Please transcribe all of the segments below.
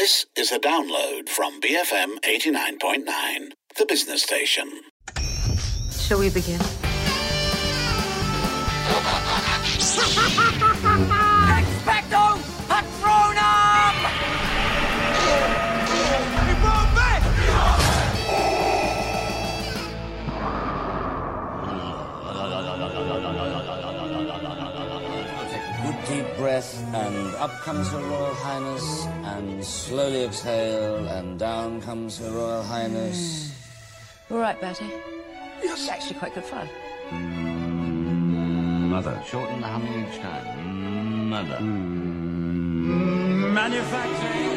This is a download from BFM 89.9, the business station. Shall we begin? Expecto Patronum! Good deep breath, and up comes Her Royal Highness, and slowly exhale, and down comes Her Royal Highness. All right, Bertie. Yes. It's actually quite good fun. Mother. Shorten the humming each time. Mother. Manufacturing!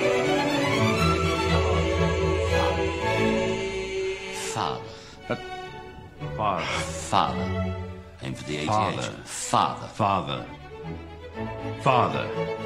Father. Father. Father. Aim for the ATH. Father. Father. Father. Father.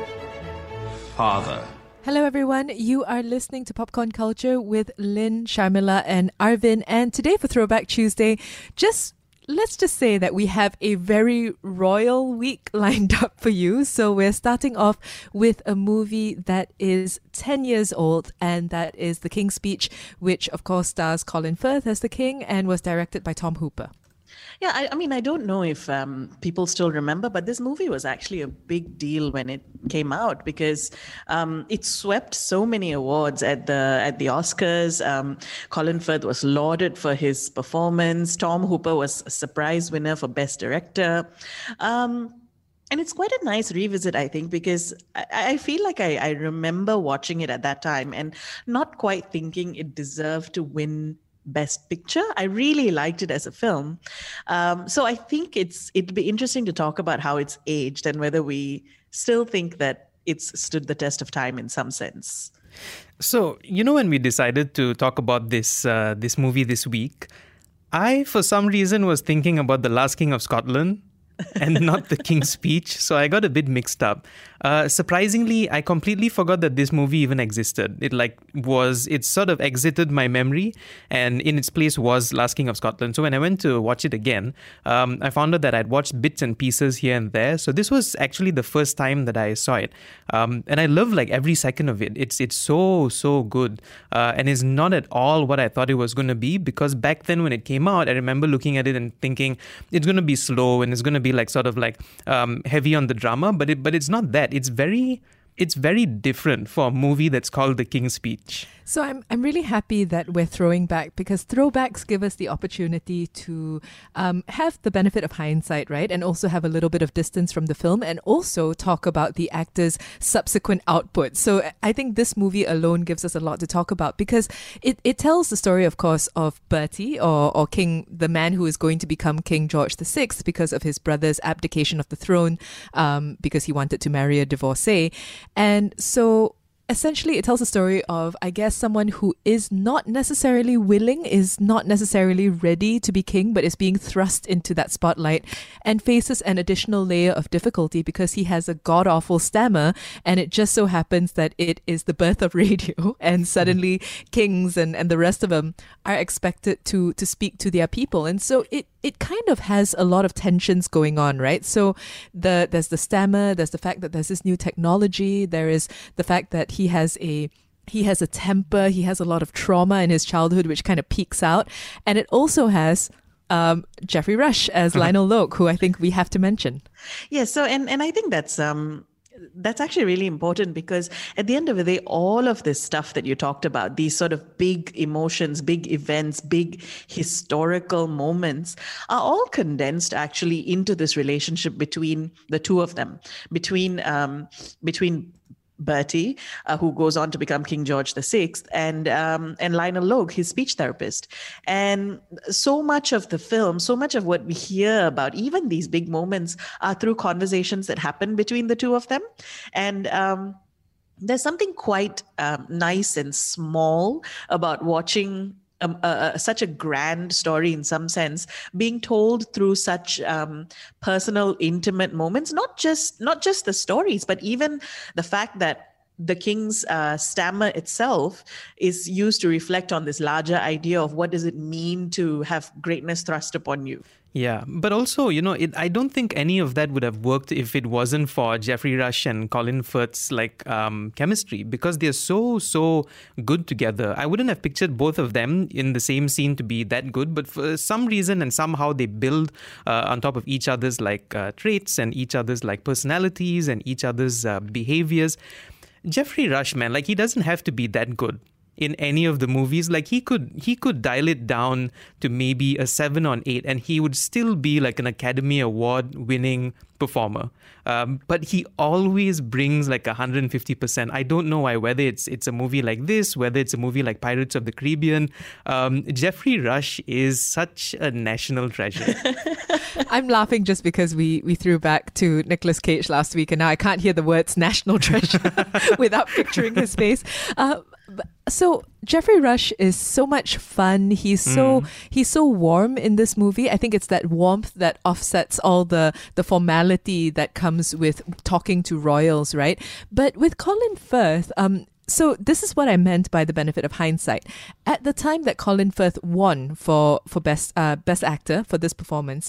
Father. Hello everyone, you are listening to Popcorn Culture with Lynn, Sharmila and Arvin, and today for Throwback Tuesday, let's just say that we have a very royal week lined up for you. So we're starting off with a movie that is 10 years old, and that is The King's Speech, which of course stars Colin Firth as the King and was directed by Tom Hooper. Yeah, I mean, I don't know if people still remember, but this movie was actually a big deal when it came out because it swept so many awards at the Oscars. Colin Firth was lauded for his performance. Tom Hooper was a surprise winner for Best Director. And it's quite a nice revisit, I think, because I feel like I remember watching it at that time and not quite thinking it deserved to win Best Picture. I really liked it as a film. So I think it'd be interesting to talk about how it's aged and whether we still think that it's stood the test of time in some sense. So, when we decided to talk about this movie this week, I, for some reason, was thinking about The Last King of Scotland and not The King's Speech, so I got a bit mixed up. Surprisingly, I completely forgot that this movie even existed. It sort of exited my memory, and in its place was Last King of Scotland. So when I went to watch it again, I found out that I'd watched bits and pieces here and there. So this was actually the first time that I saw it, and I love every second of it. It's so good, and is not at all what I thought it was going to be. Because back then when it came out, I remember looking at it and thinking it's going to be slow and it's going to be heavy on the drama, but it's not that. It's very different for a movie that's called The King's Speech. So I'm really happy that we're throwing back, because throwbacks give us the opportunity to have the benefit of hindsight, right? And also have a little bit of distance from the film, and also talk about the actors' subsequent output. So I think this movie alone gives us a lot to talk about, because it tells the story, of course, of Bertie, or King, the man who is going to become King George VI because of his brother's abdication of the throne, because he wanted to marry a divorcee. And so essentially, it tells a story of, I guess, someone who is not necessarily willing, is not necessarily ready to be king, but is being thrust into that spotlight and faces an additional layer of difficulty because he has a god-awful stammer, and it just so happens that it is the birth of radio, and suddenly kings and the rest of them are expected to speak to their people. And so it kind of has a lot of tensions going on, right? So there's the stammer, there's the fact that there's this new technology, there is the fact that he has a temper, he has a lot of trauma in his childhood, which kind of peaks out. And it also has Geoffrey Rush as Lionel Logue, who I think we have to mention. Yeah, so and I think that's actually really important, because at the end of the day, all of this stuff that you talked about, these sort of big emotions, big events, big historical moments, are all condensed actually into this relationship between the two of them, between Bertie, who goes on to become King George VI, and Lionel Logue, his speech therapist. And so much of the film, so much of what we hear about even these big moments are through conversations that happen between the two of them. And there's something quite nice and small about watching such a grand story, in some sense, being told through such personal, intimate moments. Not just the stories, but even the fact that the king's stammer itself is used to reflect on this larger idea of what does it mean to have greatness thrust upon you. Yeah, but also, I don't think any of that would have worked if it wasn't for Geoffrey Rush and Colin Firth's chemistry, because they're so good together. I wouldn't have pictured both of them in the same scene to be that good, but for some reason and somehow they build on top of each other's traits and each other's personalities and each other's behaviors. Geoffrey Rush, man, he doesn't have to be that good in any of the movies. He could dial it down to maybe a 7 or 8 and he would still be an Academy Award winning performer. But he always brings 150%. I don't know why, whether it's a movie like this, whether it's a movie like Pirates of the Caribbean. Geoffrey Rush is such a national treasure. I'm laughing just because we threw back to Nicolas Cage last week and now I can't hear the words national treasure without picturing his face. So Geoffrey Rush is so much fun. He's so warm in this movie. I think it's that warmth that offsets all the formality that comes with talking to royals, right? But with Colin Firth, so this is what I meant by the benefit of hindsight. At the time that Colin Firth won for best actor for this performance,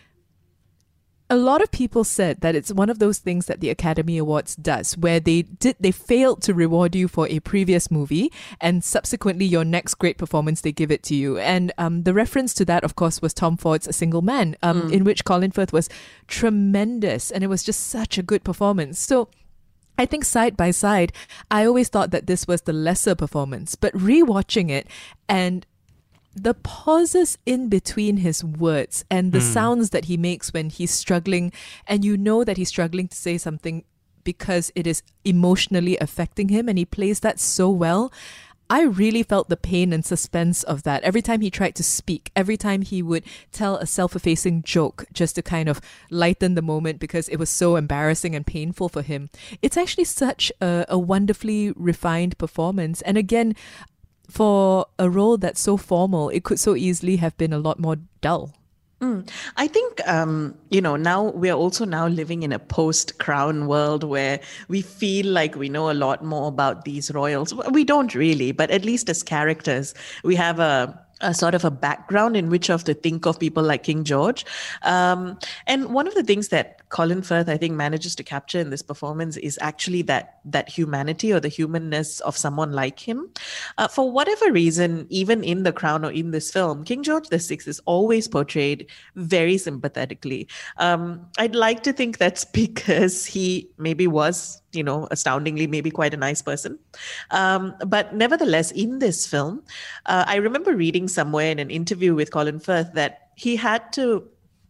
a lot of people said that it's one of those things that the Academy Awards does, where they failed to reward you for a previous movie and subsequently your next great performance, they give it to you. And the reference to that, of course, was Tom Ford's A Single Man, in which Colin Firth was tremendous and it was just such a good performance. So I think side by side, I always thought that this was the lesser performance, but rewatching it and the pauses in between his words and the sounds that he makes when he's struggling, and you know that he's struggling to say something because it is emotionally affecting him, and he plays that so well. I really felt the pain and suspense of that. Every time he tried to speak, every time he would tell a self-effacing joke just to kind of lighten the moment because it was so embarrassing and painful for him. It's actually such a wonderfully refined performance. And again, for a role that's so formal, it could so easily have been a lot more dull. I think, now we're also now living in a post-Crown world where we feel like we know a lot more about these royals. We don't really, but at least as characters, we have a sort of a background in which to think of people like King George. And one of the things that Colin Firth, I think, manages to capture in this performance is actually that humanity or the humanness of someone like him. For whatever reason, even in The Crown or in this film, King George VI is always portrayed very sympathetically. I'd like to think that's because he maybe was, astoundingly, maybe quite a nice person. But nevertheless, in this film, I remember reading somewhere in an interview with Colin Firth that he had to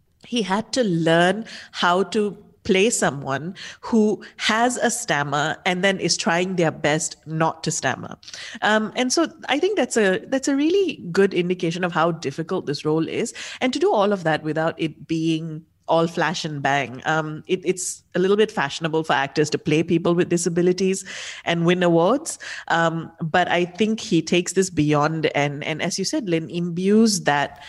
learn how to play someone who has a stammer and then is trying their best not to stammer. And so I think that's a really good indication of how difficult this role is. And to do all of that without it being all flash and bang. It's a little bit fashionable for actors to play people with disabilities and win awards. But I think he takes this beyond and as you said, Lynn, imbues that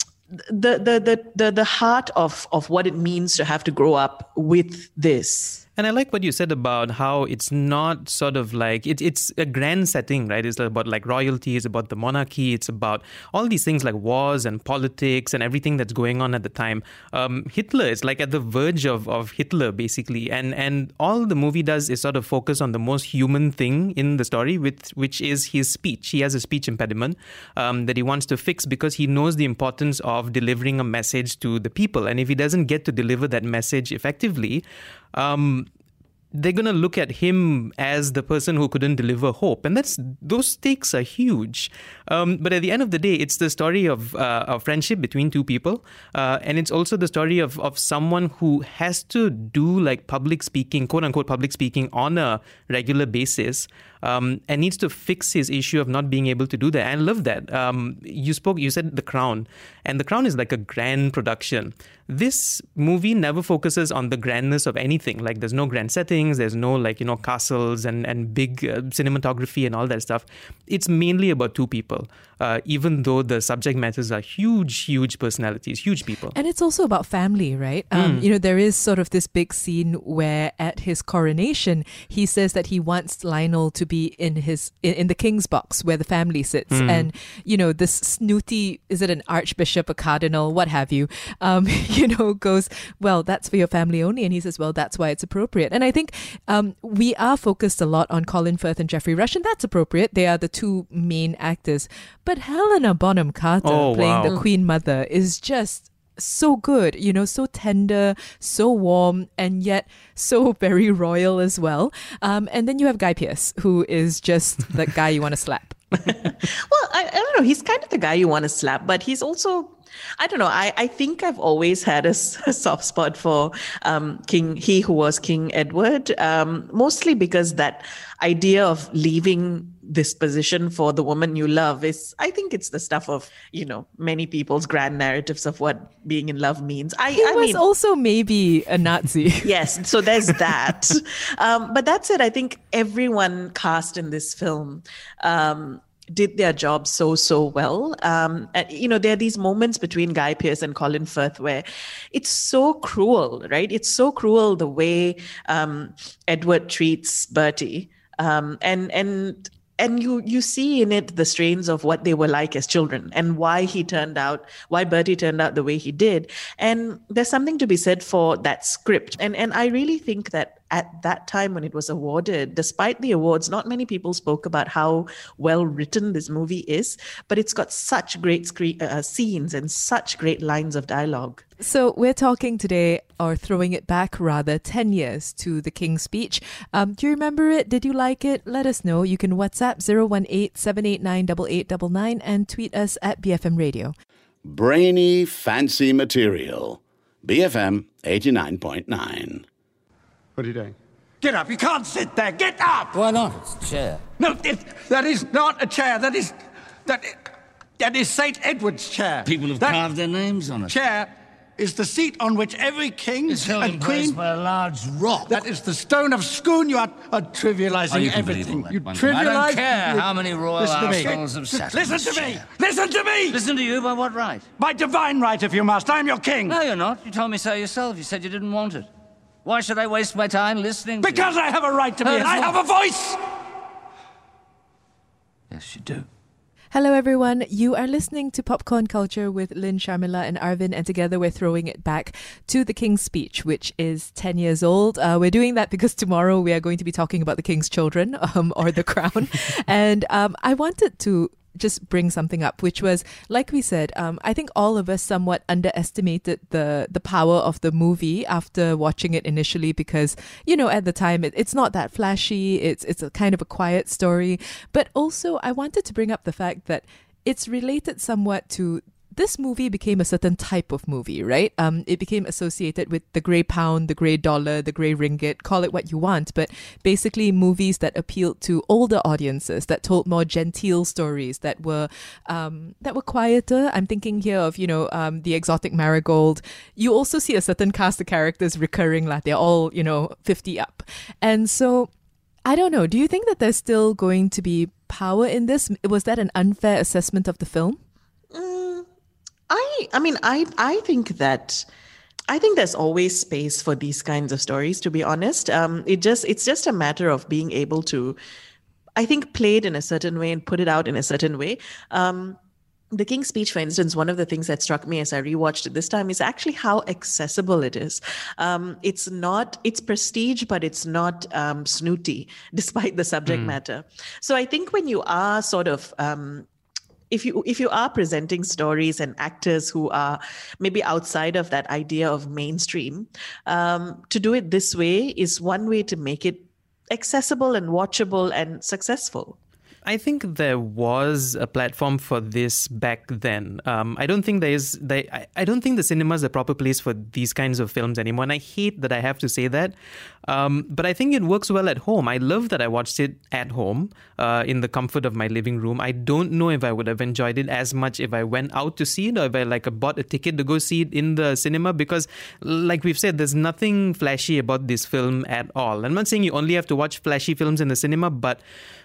the heart of what it means to have to grow up with this. And I like what you said about how it's not sort of it's a grand setting, right? It's about royalty, it's about the monarchy, it's about all these things like wars and politics and everything that's going on at the time. Hitler is at the verge of Hitler, basically. And all the movie does is sort of focus on the most human thing in the story, which is his speech. He has a speech impediment that he wants to fix because he knows the importance of delivering a message to the people. And if he doesn't get to deliver that message effectively, they're going to look at him as the person who couldn't deliver hope. And those stakes are huge. But at the end of the day, it's the story of friendship between two people. And it's also the story of someone who has to do public speaking, quote unquote, public speaking on a regular basis. And needs to fix his issue of not being able to do that. And I love that. You said The Crown. And The Crown is a grand production. This movie never focuses on the grandness of anything. There's no grand settings, there's no castles and big cinematography and all that stuff. It's mainly about two people. even though the subject matters are huge personalities, huge people. And it's also about family, right? There is sort of this big scene where at his coronation, he says that he wants Lionel to be in the king's box where the family sits. And, this snooty, is it an archbishop, a cardinal, what have you, goes, well, that's for your family only. And he says, well, that's why it's appropriate. And I think we are focused a lot on Colin Firth and Geoffrey Rush, and that's appropriate. They are the two main actors. But Helena Bonham Carter playing the Queen Mother is just so good, so tender, so warm, and yet so very royal as well. And then you have Guy Pearce, who is just the guy you want to slap. Well, I don't know. He's kind of the guy you want to slap, but he's also, I don't know. I think I've always had a soft spot for he who was King Edward, mostly because that idea of leaving this position for the woman you love I think it's the stuff of, many people's grand narratives of what being in love means. He was also maybe a Nazi. Yes, so there's that. But that's it. I think everyone cast in this film did their job so well. And, there are these moments between Guy Pearce and Colin Firth where it's so cruel, right? It's so cruel the way Edward treats Bertie. And you see in it the strains of what they were like as children and why Bertie turned out the way he did. And there's something to be said for that script. And I really think that at that time when it was awarded, despite the awards, not many people spoke about how well written this movie is, but it's got such great scenes and such great lines of dialogue. So we're talking today, or throwing it back rather, 10 years to the King's Speech. Do you remember it? Did you like it? Let us know. You can WhatsApp 018-789-8899 and tweet us at BFM Radio. Brainy, fancy material. BFM 89.9. What are you doing? Get up. You can't sit there. Get up. Why not? It's a chair. No, that is not a chair. That is St. Edward's chair. People have carved their names on it. Chair is the seat on which every king is held and in queen... place by a large rock. That is the stone of Scone. You are trivialising everything. You trivialise... I don't care how many royal arsenals have sat Listen to me! Listen to me! Listen to you by what right? By divine right, if you must. I'm your king. No, you're not. You told me so yourself. You said you didn't want it. Why should I waste my time listening to Because you? I have a right to be, and I have a voice! Yes, you do. Hello everyone, you are listening to Popcorn Culture with Lynn, Sharmila and Arvin, and together we're throwing it back to the King's Speech, which is 10 years old. We're doing that because tomorrow we are going to be talking about the King's children, or the crown. And I wanted to just bring something up, which was, like we said, I think all of us somewhat underestimated the power of the movie after watching it initially because, at the time it's not that flashy, it's a kind of a quiet story. But also I wanted to bring up the fact that it's related somewhat to this movie became a certain type of movie, right? It became associated with the grey pound, the grey dollar, the grey ringgit, call it what you want, but basically movies that appealed to older audiences, that told more genteel stories, that were quieter. I'm thinking here of, The Exotic Marigold. You also see a certain cast of characters recurring, like they're all, 50 up. And so, I don't know, do you think that there's still going to be power in this? Was that an unfair assessment of the film? I think there's always space for these kinds of stories, to be honest. It's just a matter of being able to, I think, play it in a certain way and put it out in a certain way. The King's Speech, for instance, one of the things that struck me as I rewatched it this time is actually how accessible it is. It's prestige, but it's not snooty, despite the subject matter. So I think when you are sort of... If you are presenting stories and actors who are maybe outside of that idea of mainstream, to do it this way is one way to make it accessible and watchable and successful. I think there was a platform for this back then. I don't think I don't think the cinema is the proper place for these kinds of films anymore. And I hate that I have to say that. But I think it works well at home. I love that I watched it at home in the comfort of my living room. I don't know if I would have enjoyed it as much if I went out to see it or if I bought a ticket to go see it in the cinema, because like we've said, there's nothing flashy about this film at all. I'm not saying you only have to watch flashy films in the cinema, but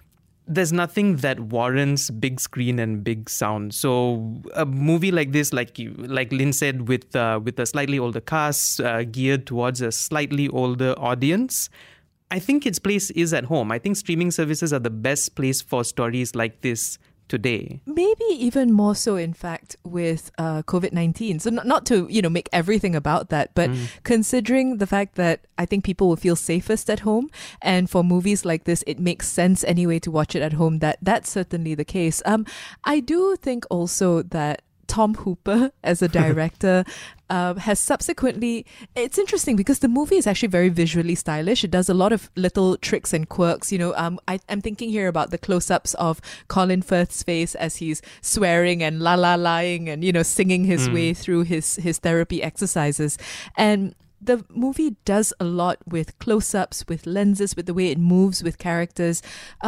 there's nothing that warrants big screen and big sound. So a movie like this, like Lynn said, with a slightly older cast, geared towards a slightly older audience, I think its place is at home. I think streaming services are the best place for stories like this today. Maybe even more so, in fact, with COVID-19. So not to, make everything about that, but considering the fact that I think people will feel safest at home, and for movies like this, it makes sense anyway to watch it at home, that's certainly the case. I do think also that Tom Hooper as a director has subsequently, it's interesting because the movie is actually very visually stylish. It does a lot of little tricks and quirks. I'm thinking here about the close-ups of Colin Firth's face as he's swearing and la-la-lying and, singing his way through his therapy exercises. And the movie does a lot with close-ups, with lenses, with the way it moves, with characters.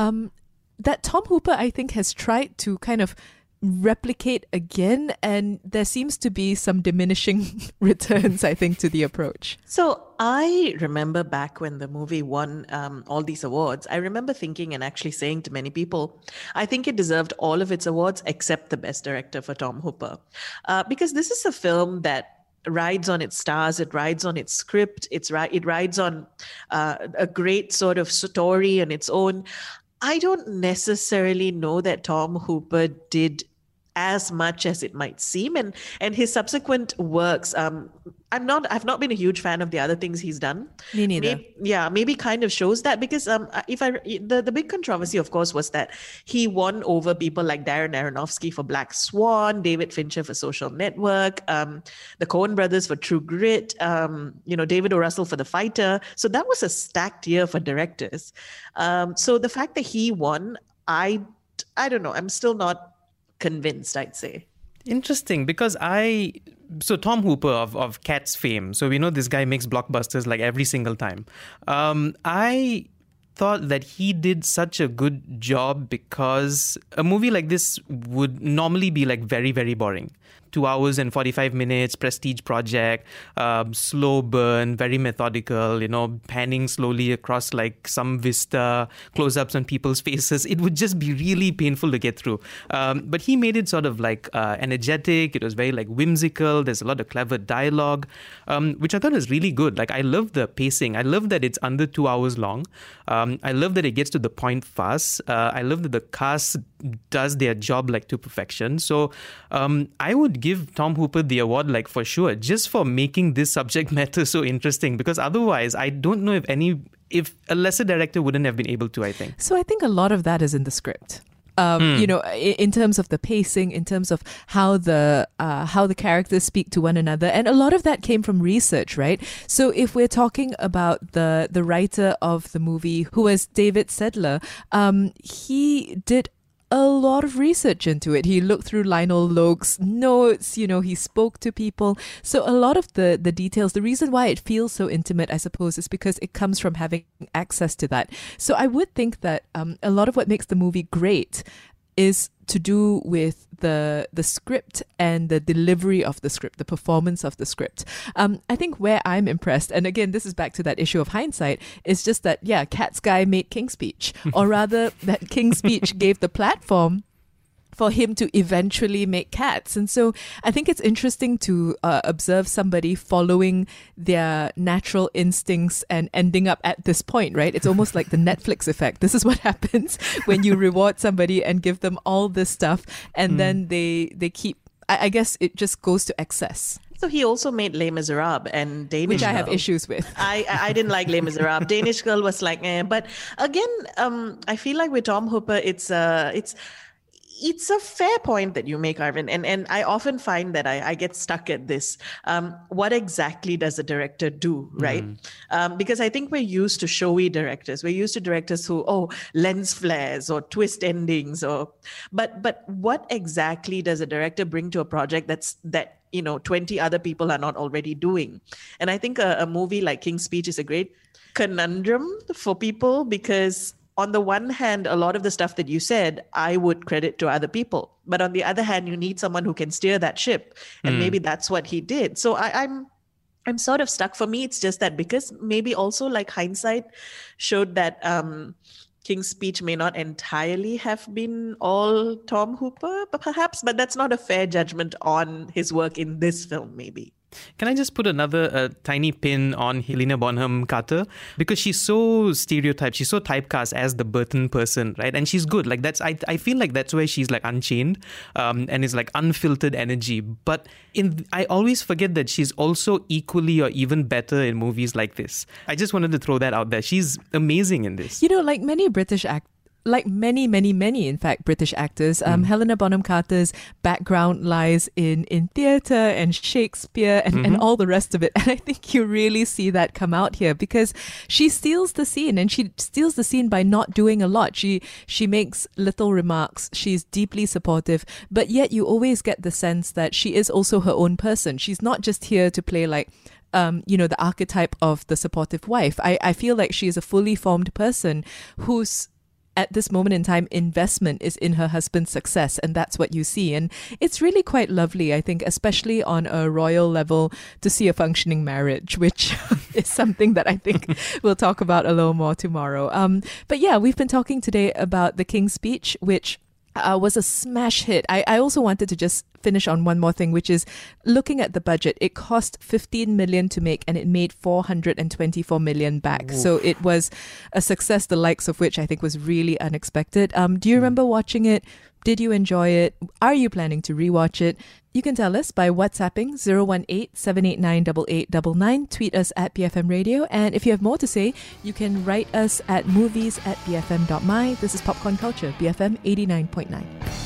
That Tom Hooper, I think, has tried to kind of replicate again, and there seems to be some diminishing returns, I think, to the approach. So I remember back when the movie won all these awards, I remember thinking and actually saying to many people, I think it deserved all of its awards except the Best Director for Tom Hooper. Because this is a film that rides on its stars, it rides on its script, it rides on a great sort of story on its own. I don't necessarily know that Tom Hooper did as much as it might seem, and his subsequent works. I've not been a huge fan of the other things he's done. Me neither. Maybe kind of shows that because the big controversy, of course, was that he won over people like Darren Aronofsky for Black Swan, David Fincher for Social Network, the Coen brothers for True Grit, David O. Russell for The Fighter. So that was a stacked year for directors. So the fact that he won, I don't know. I'm still not convinced, I'd say. Interesting, because Tom Hooper of Cats fame, so we know this guy makes blockbusters like every single time. I thought that he did such a good job because a movie like this would normally be like very, very boring. 2 hours and 45 minutes, prestige project, slow burn, very methodical, panning slowly across like some vista, close-ups on people's faces. It would just be really painful to get through. But he made it sort of like energetic. It was very like whimsical. There's a lot of clever dialogue, which I thought was really good. Like I love the pacing. I love that it's under 2 hours long. I love that it gets to the point fast. I love that the cast does their job like to perfection. So I would give Tom Hooper the award like for sure, just for making this subject matter so interesting, because otherwise I don't know if a lesser director wouldn't have been able to, I think. So I think a lot of that is in the script. In terms of the pacing, in terms of how the characters speak to one another, and a lot of that came from research, right? So if we're talking about the writer of the movie, who was David Sedler, he did a lot of research into it. He looked through Lionel Logue's notes, he spoke to people. So a lot of the details, the reason why it feels so intimate, I suppose, is because it comes from having access to that. So I would think that a lot of what makes the movie great is to do with the script and the delivery of the script, the performance of the script. I think where I'm impressed, and again, this is back to that issue of hindsight, is just that, Cats guy made King's Speech, or rather that King's Speech gave the platform for him to eventually make Cats. And so I think it's interesting to observe somebody following their natural instincts and ending up at this point, right? It's almost like the Netflix effect. This is what happens when you reward somebody and give them all this stuff, and then they keep, I guess it just goes to excess. So he also made Les Miserables and Danish Girl. Which I have issues with. I didn't like Les Miserables. Danish Girl was like, But again, I feel like with Tom Hooper, it's a fair point that you make, Arvind. And I often find that I get stuck at this. What exactly does a director do, right? Because I think we're used to showy directors. We're used to directors who, lens flares or twist endings. But what exactly does a director bring to a project that 20 other people are not already doing? And I think a movie like King's Speech is a great conundrum for people, because on the one hand, a lot of the stuff that you said, I would credit to other people. But on the other hand, you need someone who can steer that ship. And maybe that's what he did. So I'm sort of stuck. For me, it's just that because maybe also like hindsight showed that King's Speech may not entirely have been all Tom Hooper, perhaps, but that's not a fair judgment on his work in this film, maybe. Can I just put another tiny pin on Helena Bonham Carter? Because she's so stereotyped, she's so typecast as the Burton person, right? And she's good. Like I feel like that's where she's like unchained and is like unfiltered energy. But I always forget that she's also equally or even better in movies like this. I just wanted to throw that out there. She's amazing in this. You know, like many British actors, like many, in fact, British actors, Helena Bonham Carter's background lies in theatre and Shakespeare and all the rest of it. And I think you really see that come out here because she steals the scene, and she steals the scene by not doing a lot. She makes little remarks. She's deeply supportive, but yet you always get the sense that she is also her own person. She's not just here to play like the archetype of the supportive wife. I feel like she is a fully formed person who's, at this moment in time, investment is in her husband's success, and that's what you see. And it's really quite lovely, I think, especially on a royal level, to see a functioning marriage, which is something that I think we'll talk about a little more tomorrow. But yeah, we've been talking today about The King's Speech, which was a smash hit. I also wanted to just finish on one more thing, which is looking at the budget. It cost 15 million to make, and it made 424 million back. Ooh. So it was a success, the likes of which I think was really unexpected. Do you remember watching it? Did you enjoy it? Are you planning to rewatch it? You can tell us by WhatsApping 018-789-8899. Tweet us at BFM Radio. And if you have more to say, you can write us at movies@bfm.my. This is Popcorn Culture, BFM 89.9.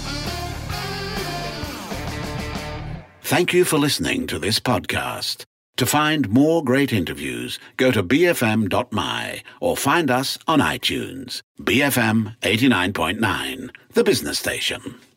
Thank you for listening to this podcast. To find more great interviews, go to bfm.my or find us on iTunes. BFM 89.9, the business station.